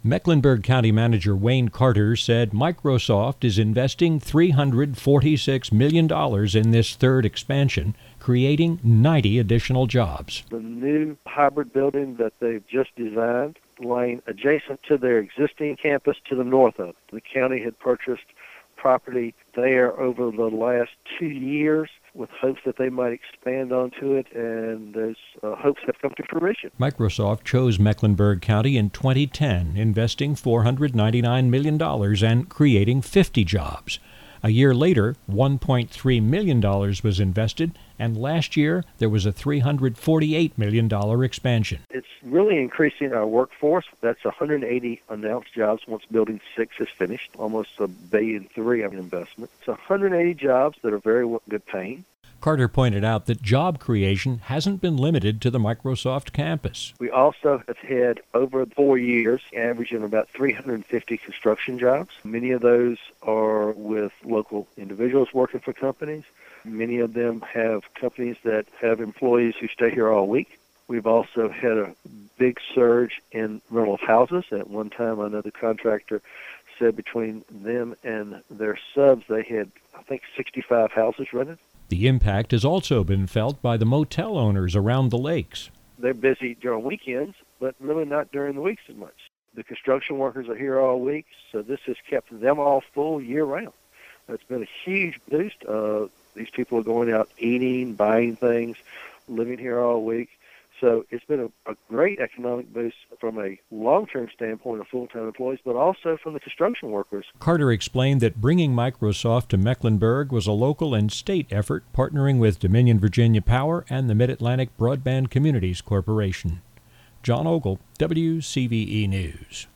Mecklenburg County Manager Wayne Carter said Microsoft is investing $346 million in this third expansion, creating 90 additional jobs. The new hybrid building that they've just designed, laying adjacent to their existing campus to the north of it. The county had purchased property there over the last 2 years with hopes that they might expand onto it, and those hopes have come to fruition. Microsoft chose Mecklenburg County in 2010, investing $499 million and creating 50 jobs. A year later, $1.3 million was invested, and last year there was a $348 million expansion. It's really increasing our workforce. That's 180 announced jobs once Building 6 is finished, almost $1.3 billion of investment. It's 180 jobs that are very good paying. Carter pointed out that job creation hasn't been limited to the Microsoft campus. We also have had, over 4 years, averaging about 350 construction jobs. Many of those are with local individuals working for companies. Many of them have companies that have employees who stay here all week. We've also had a big surge in rental of houses. At one time, another contractor said between them and their subs, they had, I think, 65 houses rented. The impact has also been felt by the motel owners around the lakes. They're busy during weekends, but really not during the weeks as much. The construction workers are here all week, so this has kept them all full year-round. It's been a huge boost. These people are going out eating, buying things, living here all week. So it's been a great economic boost from a long-term standpoint of full-time employees, but also from the construction workers. Carter explained that bringing Microsoft to Mecklenburg was a local and state effort, partnering with Dominion Virginia Power and the Mid-Atlantic Broadband Communities Corporation. John Ogle, WCVE News.